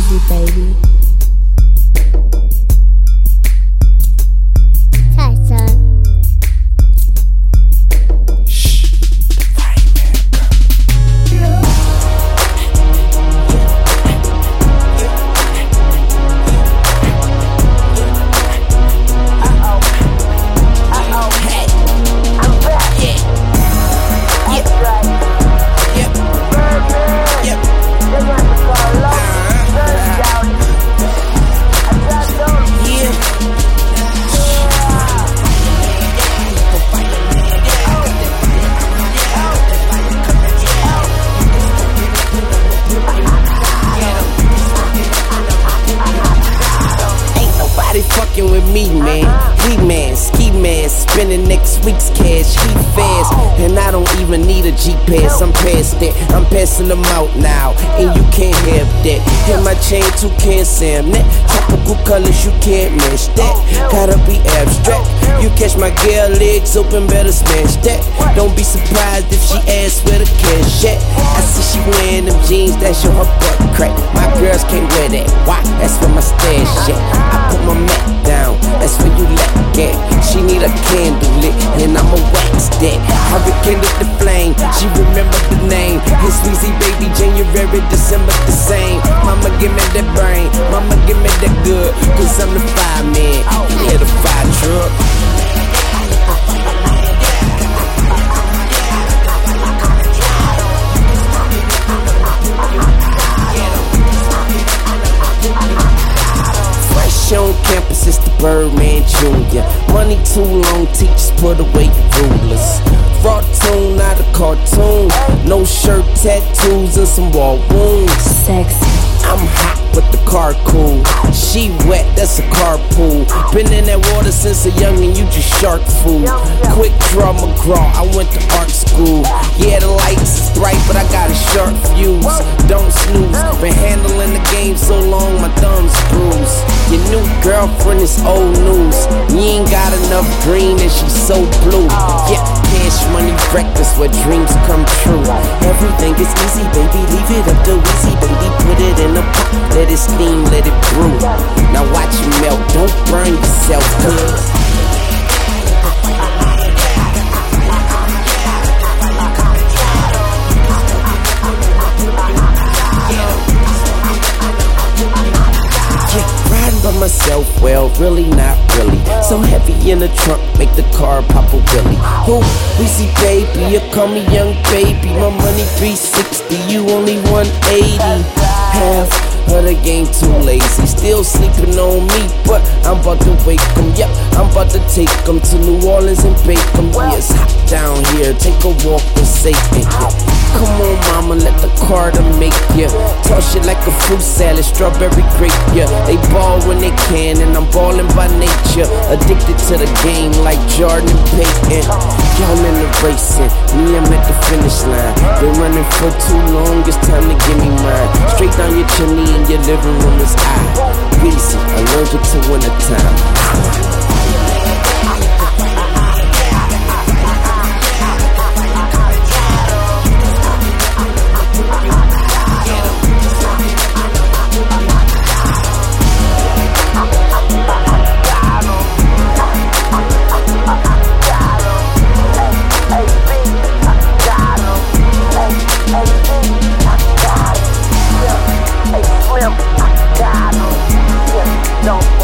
Weezy, baby. Tyson. Fucking with me, man. He man, ski man, spending next week's cash. He fast, and I don't even need a G-Pass. I'm past that, I'm passing them out now, and you can't have that. Hit my chain, toucan Sam, that tropical colors, you can't match that. Gotta be abstract. You catch my girl legs open, better smash that. Don't be surprised if she asks where the cash at. I see she wearing them jeans that show her butt crack. My girls can't wear that. Why? That's where my stash at. I put my mat down, that's when you let get. She need a candle lit, and I'ma wax that. I rekindled the flame, she remembered the name. It's Weezy, baby, January, December the same. Mama give me that brain, mama give me that good, cause I'm the fireman, yeah, the fire truck. On campus, it's the Birdman Jr. Money too long, teachers put away rulers. Fraud tune, not a cartoon. No shirt, tattoos, and some wall wounds. Sexy. I'm hot, but the car cool. She wet, that's a carpool. Been in that water since a youngin', you just shark food. Quick draw McGraw, I went to art school. Yeah, the lights is bright, but I got a sharp fuse. Don't snooze, been handling the game so long, my thumb's bruised. Your new girlfriend is old news. You ain't got enough green and she's so blue. Yeah, cash money breakfast where dreams come true. Everything is easy, baby, leave it up to Weezy, baby. Put it in a pot, let it steam, let it brew. Now watch it melt, don't burn yourself, cuz by myself, well, really not really. So heavy in the trunk, make the car pop a wheelie. Who? Weezy, baby, you call me young baby. My money 360, you only 180. Half of the game too lazy, still sleeping on me, but I'm about to wake 'em. Yep, I'm about to take 'em to New Orleans and bake 'em. Yeah, it's hot down here, take a walk with Satan. Yeah. Come on, mama, let the Carter make ya. Toss it like a fruit salad, strawberry grape, yeah. They ball when they can, and I'm ballin' by nature. Addicted to the game like Jordan and Payton. Y'all in the racing, me, I'm at the finish line. Been running for too long, it's time to give me mine. Straight down your chimney in your living room is high. Weezy, allergic to wintertime. Don't